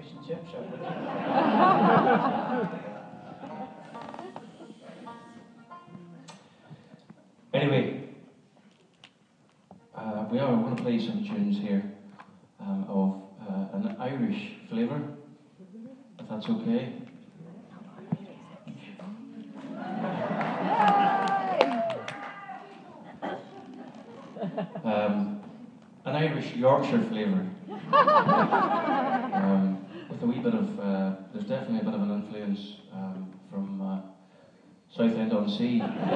fish and chip shop. Anyway, we are going to play some tunes here of an Irish flavour, if that's okay. An Irish Yorkshire flavour. With a wee bit of, there's definitely a bit of an influence from Southend-on-Sea.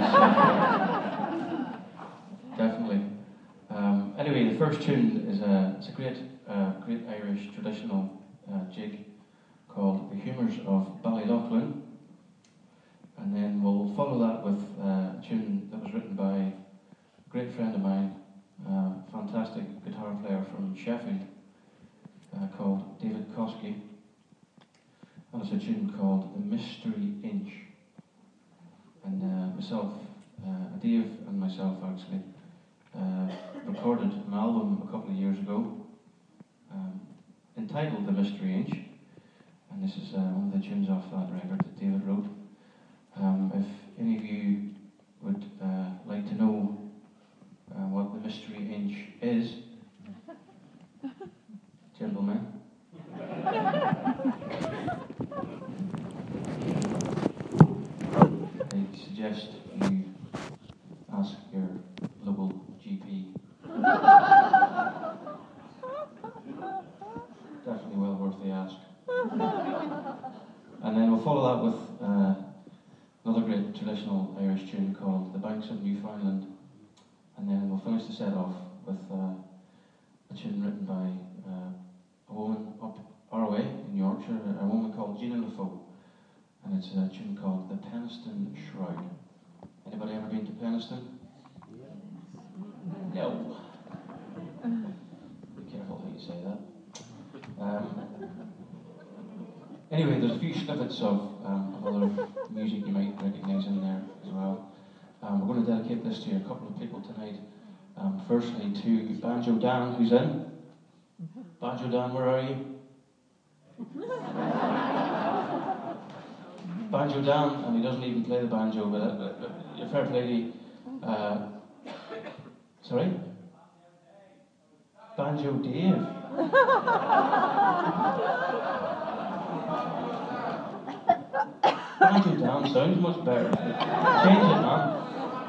Definitely. Anyway, the first tune is it's a great Irish traditional jig called The Humours of Ballyloughlin. And then we'll follow that with a tune that was written by a great friend of mine, fantastic guitar player from Sheffield, called David Kosky. And it's a tune called The Mystery Inch. And myself, Dave and myself actually, recorded an album a couple of years ago entitled The Mystery Inch. And this is one of the tunes off that record that David wrote. If any of you would like to know what the Mystery Inch is, gentlemen. I suggest you ask your local GP. Definitely well worth the ask. And then we'll follow that with another great traditional Irish tune called The Banks of Newfoundland. And then we'll finish the set off with a tune written by a woman up our way in Yorkshire, a woman called Gina LaFoe. And it's a tune called The Penistone Shroud. Anybody ever been to Penistone? No. Be careful how you say that. Anyway, there's a few snippets of other music you might recognise in there as well. We're going to dedicate this to a couple of people tonight. Firstly to Banjo Dan, who's in. Banjo Dan, where are you? Banjo Dan, and he doesn't even play the banjo, but your fair lady. Sorry? Banjo Dave. Banjo Dan sounds much better. Change it, man.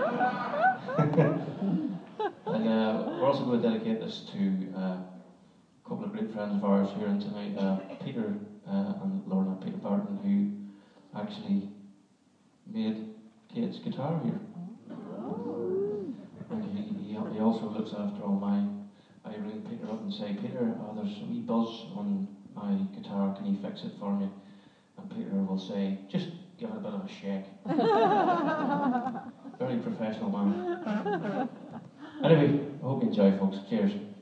And we're also going to dedicate this to a couple of great friends of ours here in tonight, Peter and Lorna, Peter Barton, who actually made Kate's guitar here. And he also looks after all my. I ring Peter up and say, Peter, there's a wee buzz on my guitar, can you fix it for me? And Peter will say, just give it a bit of a shake. Very professional man. Anyway, I hope you enjoy, folks. Cheers.